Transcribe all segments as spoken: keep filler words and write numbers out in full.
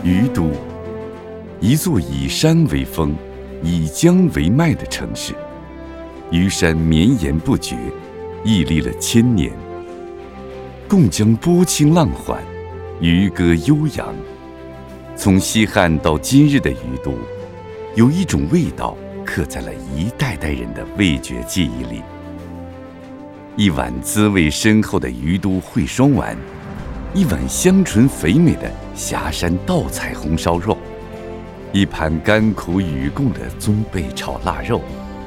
于都，一座以山为峰、以江为脉的城市。于山绵延不绝，屹立了千年。贡江波清浪缓，渔歌悠扬。从西汉到今日的于都，有一种味道刻在了一代代人的味觉记忆里。一碗滋味深厚的于都烩双丸，一碗香醇肥美的霞山稻彩红烧肉，一盘甘苦与共的宗贝炒腊肉。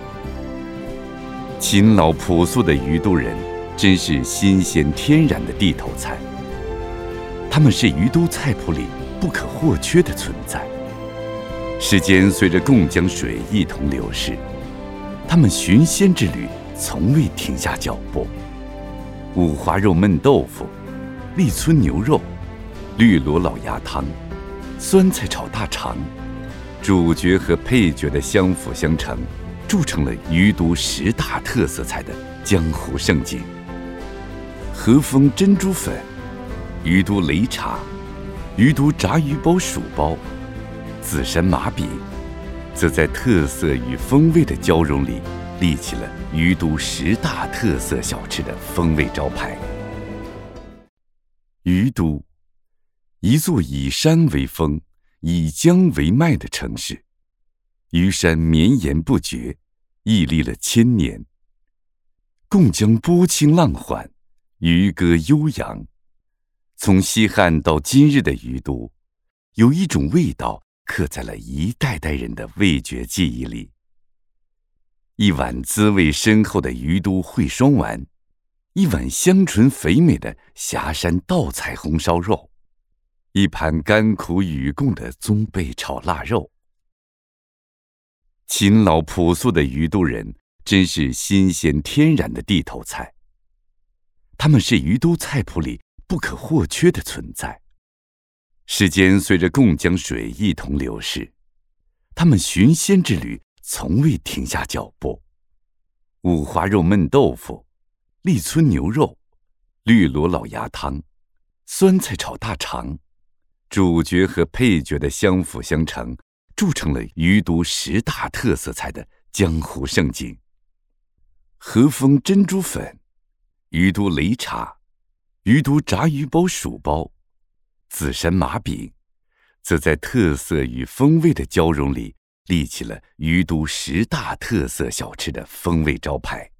勤劳朴素的于都人，真是新鲜天然的地头菜。他们是于都菜谱里不可或缺的存在。时间随着贡江水一同流逝，他们寻鲜之旅从未停下脚步。五花肉焖豆腐、立春牛肉、绿萝老鸭汤、酸菜炒大肠，主角和配角的相辅相成，铸成了于都十大特色菜的江湖盛景。和风珍珠粉、于都擂茶、于都炸鱼包薯包、紫山麻饼，则在特色与风味的交融里，立起了于都十大特色小吃的风味招牌。于都，一座以山为峰、以江为脉的城市。于山绵延不绝，屹立了千年。贡江波清浪缓，渔歌悠扬。从西汉到今日的于都，有一种味道刻在了一代代人的味觉记忆里。一碗滋味深厚的于都烩双丸，一碗香醇肥美的霞山稻彩红烧肉，一盘甘苦与共的宗贝炒腊肉。勤劳朴素的于都人，真是新鲜天然的地头菜。他们是于都菜谱里不可或缺的存在。时间随着贡江水一同流逝，他们寻鲜之旅从未停下脚步。五花肉焖豆腐、立春牛肉、绿萝老鸭汤、酸菜炒大肠，主角和配角的相辅相成，铸成了于都十大特色菜的江湖盛景。和风珍珠粉、于都擂茶、于都炸鱼包薯包、紫山麻饼，则在特色与风味的交融里，立起了于都十大特色小吃的风味招牌。